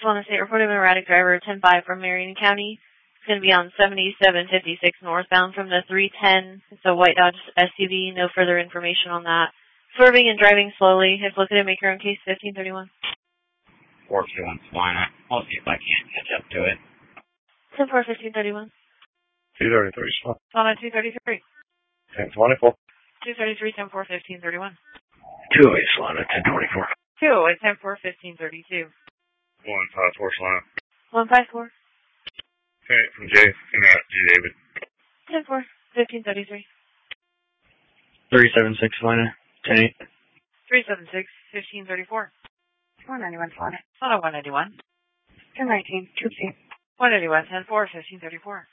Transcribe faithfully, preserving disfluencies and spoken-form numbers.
Solana State reported an erratic driver ten five from Marion County. It's going to be on seventy-seven fifty-six northbound from the three ten. It's a white Dodge S U V. No further information on that. Swerving and driving slowly. If located, make your own case fifteen thirty-one. four two one Solana. I'll see if I can catch up to it. ten four fifteen thirty-one. two thirty-three, Solana. Solana two thirty-three. ten twenty-four. two thirty-three, ten four fifteen thirty-one. two oh eight, Solana. ten twenty-four. two oh eight, ten four fifteen thirty-two. one five four, Solana. one five four. Okay, from Jay. From that, G. David. ten four fifteen thirty-three. three seven six, Solana. ten eight. three seven six fifteen thirty-four. one ninety-one, Solana. Solana one ninety-one. ten nineteen, two C. one ninety-one, ten four fifteen thirty-four.